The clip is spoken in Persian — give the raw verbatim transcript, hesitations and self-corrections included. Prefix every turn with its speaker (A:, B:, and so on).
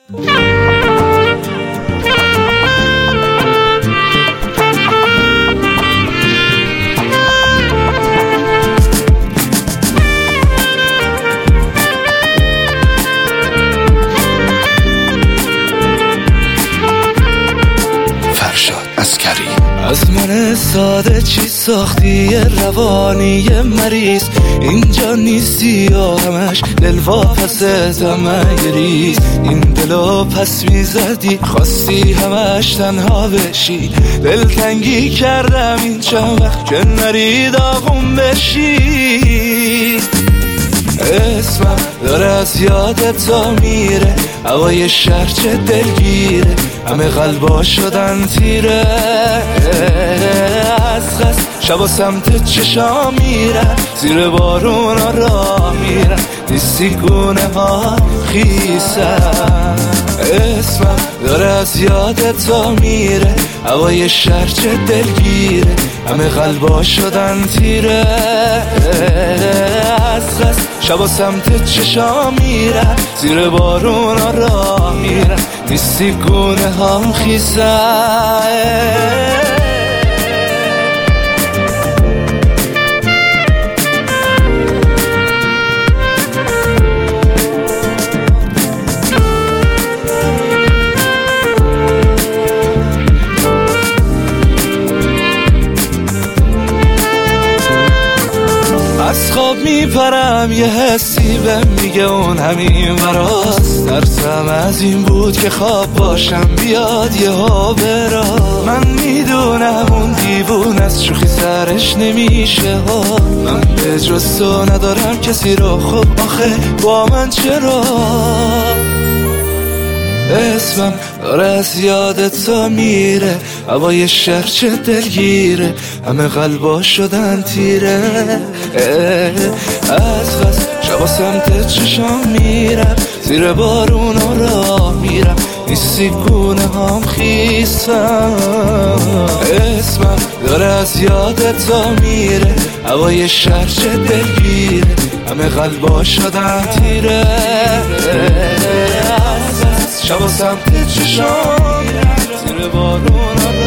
A: از من ساده چی ساختی روانی مریض، اینجا نیستی یا همش دل واپسم ریز. این دلو پس میزدی خواستی همش تنها بشی، دلتنگی کردم این چند وقت که نری داغون بشی. اسمم داره از یادت تا میره، هوای شهر چه دلگیره، همه قلبا شدن تیره. از خست شبا سمت چشا میرن، زیر بارون ها راه میرن، نیستی گونه ها خیسن. اسمم داره از یادت تا میره، هوای شهر چه دلگیره، همه قلبا شدن تیره. از خست شبا سمت چشا میرن، زیر بارون ها راه میرن، نیستی گونه هم خیزن. از خواب میپرم یه حسی بهم میگه اون همین وراست، ترسم از این بود که خواب باشم بیاد یه ها برا. من میدونم اون دیوون از شوخی سرش نمیشه ها، من به جز تو ندارم کسی رو، خب آخه با من چرا؟ اسمم داره از یادت تا میره، هوای شهر چه دلگیره، همه قلبا شدن تیره. از خست شبا سمت چشام میرم، زیر بارون ها راه میرم، نیستی گونه هم خیسم. اسمم داره از یادت تا میره، هوای شهر چه دلگیره، همه قلبا شدن تیره. شبا سمت چشام میرم، زیر بارون ها